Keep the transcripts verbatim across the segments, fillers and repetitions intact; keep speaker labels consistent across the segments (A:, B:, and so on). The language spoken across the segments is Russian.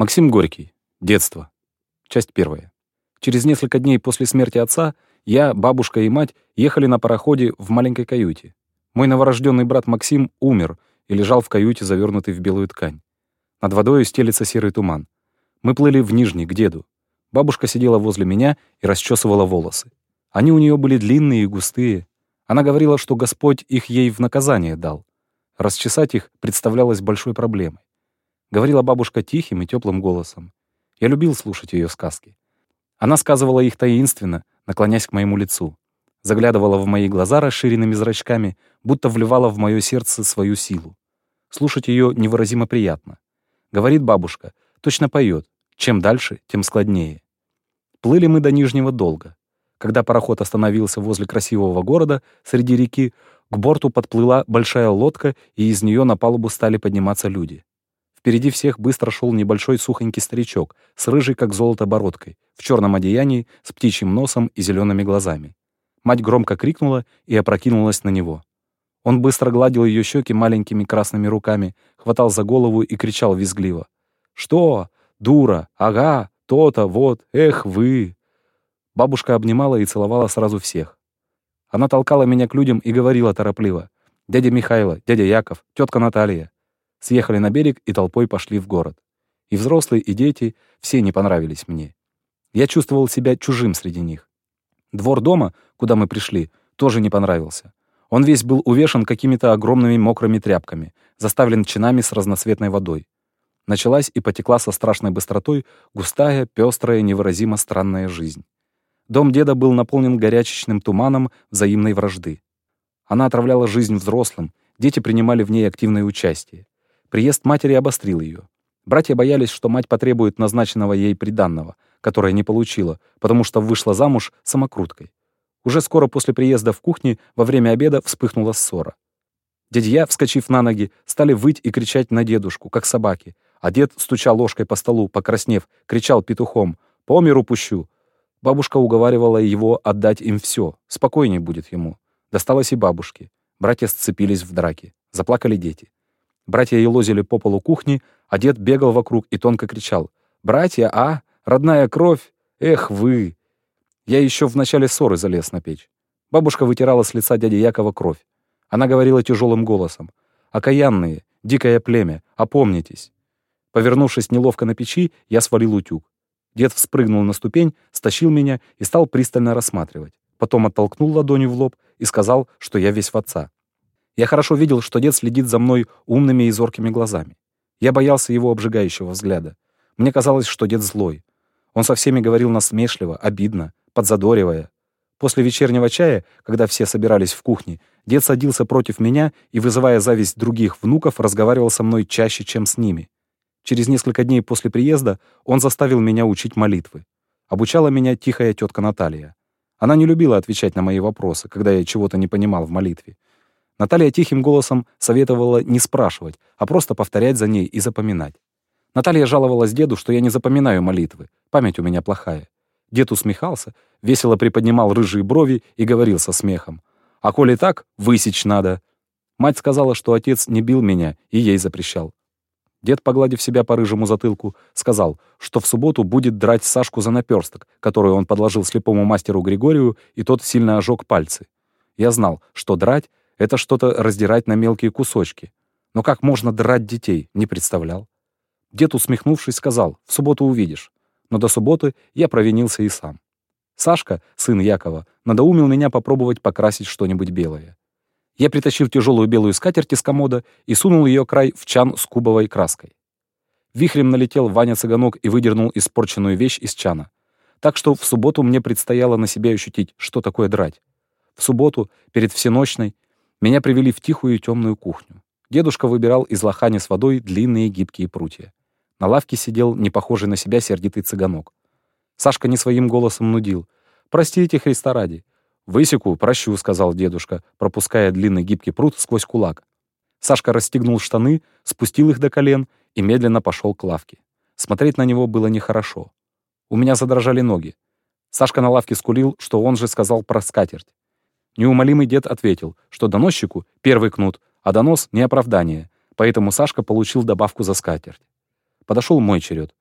A: Максим Горький. Детство. Часть первая. Через несколько дней после смерти отца я, бабушка и мать ехали на пароходе в маленькой каюте. Мой новорожденный брат Максим умер и лежал в каюте, завернутый в белую ткань. Над водой стелется серый туман. Мы плыли в Нижний, к деду. Бабушка сидела возле меня и расчесывала волосы. Они у нее были длинные и густые. Она говорила, что Господь их ей в наказание дал. Расчесать их представлялось большой проблемой. Говорила бабушка тихим и теплым голосом. Я любил слушать ее сказки. Она сказывала их таинственно, наклонясь к моему лицу. Заглядывала в мои глаза расширенными зрачками, будто вливала в мое сердце свою силу. Слушать ее невыразимо приятно. Говорит бабушка, точно поет. Чем дальше, тем складнее. Плыли мы до Нижнего долго. Когда пароход остановился возле красивого города среди реки, к борту подплыла большая лодка, и из нее на палубу стали подниматься люди. Впереди всех быстро шел небольшой сухонький старичок с рыжей, как золото, бородкой, в черном одеянии, с птичьим носом и зелеными глазами. Мать громко крикнула и опрокинулась на него. Он быстро гладил ее щеки маленькими красными руками, хватал за голову и кричал визгливо. «Что? Дура! Ага! То-то! Вот! Эх вы!» Бабушка обнимала и целовала сразу всех. Она толкала меня к людям и говорила торопливо. «Дядя Михайло, дядя Яков, тетка Наталья». Съехали на берег и толпой пошли в город. И взрослые, и дети, все не понравились мне. Я чувствовал себя чужим среди них. Двор дома, куда мы пришли, тоже не понравился. Он весь был увешан какими-то огромными мокрыми тряпками, заставлен чинами с разноцветной водой. Началась и потекла со страшной быстротой густая, пестрая, невыразимо странная жизнь. Дом деда был наполнен горячечным туманом взаимной вражды. Она отравляла жизнь взрослым, дети принимали в ней активное участие. Приезд матери обострил ее. Братья боялись, что мать потребует назначенного ей приданного, которое не получила, потому что вышла замуж самокруткой. Уже скоро после приезда в кухне во время обеда вспыхнула ссора. Дядья, вскочив на ноги, стали выть и кричать на дедушку, как собаки, а дед, стуча ложкой по столу, покраснев, кричал петухом «По миру пущу!». Бабушка уговаривала его отдать им все, спокойней будет ему. Досталось и бабушке. Братья сцепились в драке. Заплакали дети. Братья елозили по полу кухни, а дед бегал вокруг и тонко кричал «Братья, а? Родная кровь? Эх вы!». Я еще в начале ссоры залез на печь. Бабушка вытирала с лица дяди Якова кровь. Она говорила тяжелым голосом «Окаянные, дикое племя, опомнитесь». Повернувшись неловко на печи, я свалил утюг. Дед вспрыгнул на ступень, стащил меня и стал пристально рассматривать. Потом оттолкнул ладонью в лоб и сказал, что я весь в отца. Я хорошо видел, что дед следит за мной умными и зоркими глазами. Я боялся его обжигающего взгляда. Мне казалось, что дед злой. Он со всеми говорил насмешливо, обидно, подзадоривая. После вечернего чая, когда все собирались в кухне, дед садился против меня и, вызывая зависть других внуков, разговаривал со мной чаще, чем с ними. Через несколько дней после приезда он заставил меня учить молитвы. Обучала меня тихая тетка Наталья. Она не любила отвечать на мои вопросы, когда я чего-то не понимал в молитве. Наталья тихим голосом советовала не спрашивать, а просто повторять за ней и запоминать. Наталья жаловалась деду, что я не запоминаю молитвы, память у меня плохая. Дед усмехался, весело приподнимал рыжие брови и говорил со смехом: «А коли так, высечь надо». Мать сказала, что отец не бил меня и ей запрещал. Дед, погладив себя по рыжему затылку, сказал, что в субботу будет драть Сашку за наперсток, который он подложил слепому мастеру Григорию, и тот сильно ожег пальцы. Я знал, что драть — это что-то раздирать на мелкие кусочки. Но как можно драть детей, не представлял. Дед, усмехнувшись, сказал: «В субботу увидишь». Но до субботы я провинился и сам. Сашка, сын Якова, надоумил меня попробовать покрасить что-нибудь белое. Я притащил тяжелую белую скатерть из комода и сунул ее край в чан с кубовой краской. Вихрем налетел Ваня-цыганок и выдернул испорченную вещь из чана. Так что в субботу мне предстояло на себе ощутить, что такое драть. В субботу, перед всенощной, меня привели в тихую темную кухню. Дедушка выбирал из лохани с водой длинные гибкие прутья. На лавке сидел не похожий на себя сердитый цыганок. Сашка не своим голосом нудил: «Простите, Христа ради». «Высеку, прощу», — сказал дедушка, пропуская длинный гибкий прут сквозь кулак. Сашка расстегнул штаны, спустил их до колен и медленно пошел к лавке. Смотреть на него было нехорошо. У меня задрожали ноги. Сашка на лавке скулил, что он же сказал про скатерть. Неумолимый дед ответил, что доносчику первый кнут, а донос — не оправдание, поэтому Сашка получил добавку за скатерть. Подошел мой черед.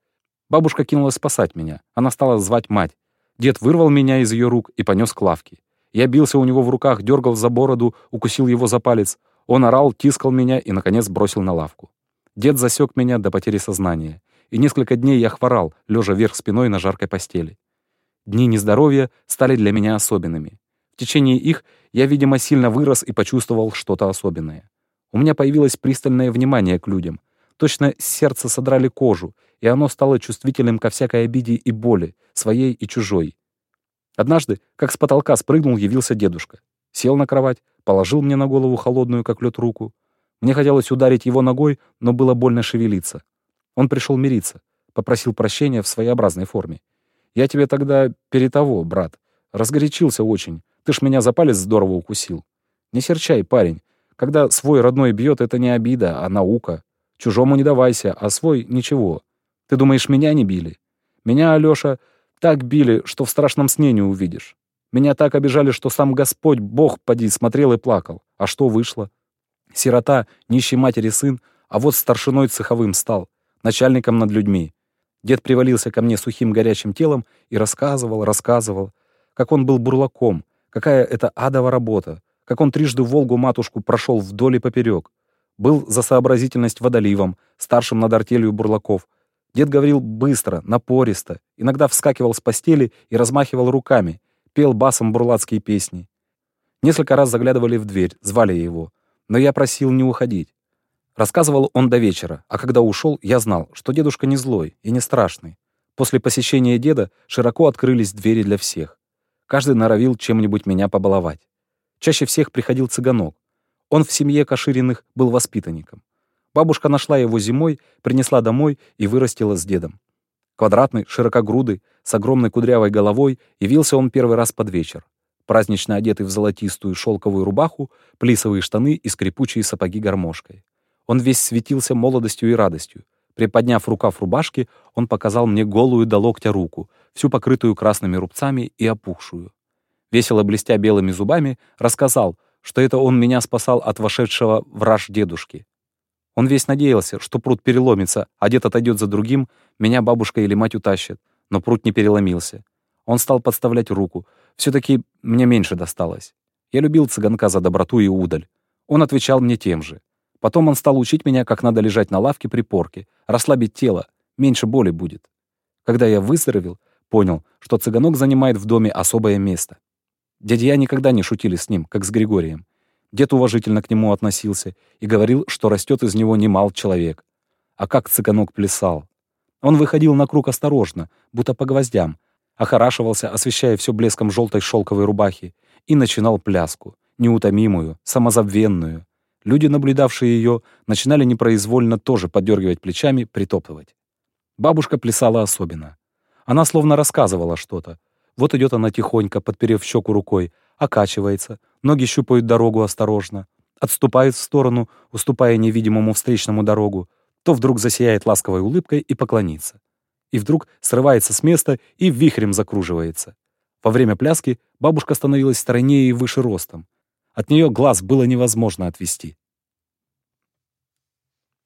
A: Бабушка кинулась спасать меня. Она стала звать мать. Дед вырвал меня из ее рук и понес к лавке. Я бился у него в руках, дергал за бороду, укусил его за палец. Он орал, тискал меня и, наконец, бросил на лавку. Дед засек меня до потери сознания. И несколько дней я хворал, лежа вверх спиной на жаркой постели. Дни нездоровья стали для меня особенными. В течение их я, видимо, сильно вырос и почувствовал что-то особенное. У меня появилось пристальное внимание к людям. Точно с сердца содрали кожу, и оно стало чувствительным ко всякой обиде и боли, своей и чужой. Однажды, как с потолка спрыгнул, явился дедушка. Сел на кровать, положил мне на голову холодную, как лед, руку. Мне хотелось ударить его ногой, но было больно шевелиться. Он пришел мириться, попросил прощения в своеобразной форме. «Я тебе тогда перетого, брат. Разгорячился очень. Ты ж меня за палец здорово укусил. Не серчай, парень. Когда свой родной бьет, это не обида, а наука. Чужому не давайся, а свой — ничего. Ты думаешь, меня не били? Меня, Алёша, так били, что в страшном сне не увидишь. Меня так обижали, что сам Господь, Бог, поди, смотрел и плакал. А что вышло? Сирота, нищей матери сын, а вот старшиной цеховым стал, начальником над людьми. Дед привалился ко мне сухим горячим телом и рассказывал, рассказывал, как он был бурлаком, какая это адова работа, как он трижды Волгу-матушку прошел вдоль и поперек. Был за сообразительность водоливом, старшим над артелью бурлаков. Дед говорил быстро, напористо, иногда вскакивал с постели и размахивал руками, пел басом бурлацкие песни. Несколько раз заглядывали в дверь, звали его, но я просил не уходить. Рассказывал он до вечера, а когда ушел, я знал, что дедушка не злой и не страшный. После посещения деда широко открылись двери для всех. Каждый норовил чем-нибудь меня побаловать. Чаще всех приходил цыганок. Он в семье Кашириных был воспитанником. Бабушка нашла его зимой, принесла домой и вырастила с дедом. Квадратный, широкогрудый, с огромной кудрявой головой, явился он первый раз под вечер. Празднично одетый в золотистую шелковую рубаху, плисовые штаны и скрипучие сапоги гармошкой. Он весь светился молодостью и радостью. Приподняв рукав рубашки, он показал мне голую до локтя руку, всю покрытую красными рубцами и опухшую. Весело блестя белыми зубами, рассказал, что это он меня спасал от вошедшего в раж дедушки. Он весь надеялся, что прут переломится, а дед отойдет за другим, меня бабушка или мать утащат, но прут не переломился. Он стал подставлять руку. Все-таки мне меньше досталось. Я любил цыганка за доброту и удаль. Он отвечал мне тем же. Потом он стал учить меня, как надо лежать на лавке при порке, расслабить тело, меньше боли будет. Когда я выздоровел, понял, что цыганок занимает в доме особое место. Дядя никогда не шутили с ним, как с Григорием. Дед уважительно к нему относился и говорил, что растет из него немал человек. А как цыганок плясал! Он выходил на круг осторожно, будто по гвоздям, охорашивался, освещая все блеском желтой шелковой рубахи, и начинал пляску, неутомимую, самозабвенную. Люди, наблюдавшие ее, начинали непроизвольно тоже подергивать плечами, притоптывать. Бабушка плясала особенно. Она словно рассказывала что-то. Вот идет она тихонько, подперев щеку рукой, окачивается, ноги щупают дорогу осторожно, отступает в сторону, уступая невидимому встречному дорогу, то вдруг засияет ласковой улыбкой и поклонится. И вдруг срывается с места и вихрем закруживается. Во время пляски бабушка становилась стройнее и выше ростом. От нее глаз было невозможно отвести.